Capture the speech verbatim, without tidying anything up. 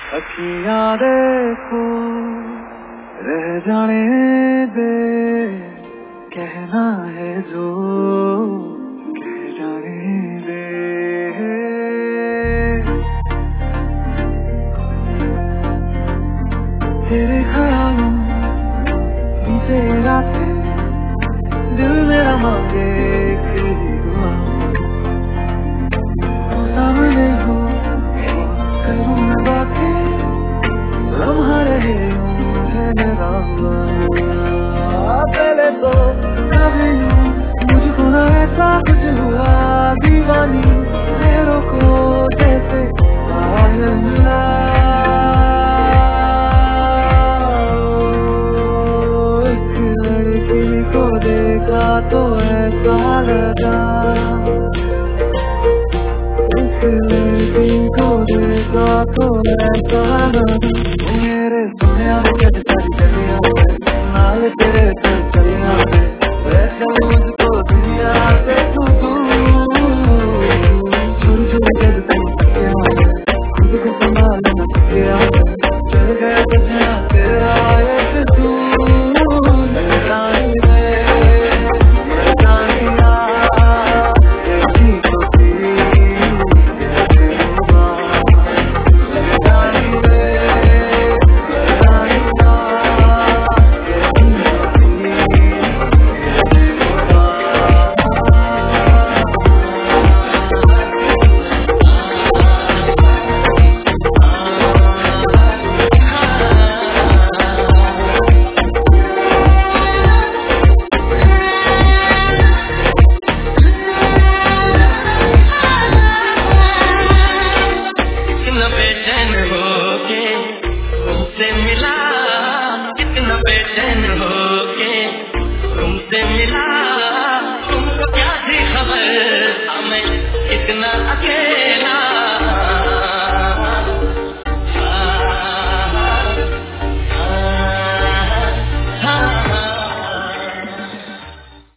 अखियां देखो रह जाने दे, कहना है जो कह जाने दे। तेरे ख्यालों बीते रातें दिल मेरा मांगे कि दुआ तो सामने हो करूँ मैं बातें, लम्हा रहे है मेरा हुआ। पहले तो कभी मुझको ना ऐसा कुछ हुआ, दीवानी मेरों को जैसे पायल मिला। एक लड़की को देखा तो ऐसा लगा, एक लड़की को देखा तो ऐसा लगा। मेरे सोनिया कैसे सारी गलियां नाल तेरे चल चलिया, वैसे मुझको दुनिया से तू छोड़ छोड़ के तुम खुद को संभालना गया, चल गया बजना तेरा एक तू। तुमसे मिला तुमको क्या थी खबर।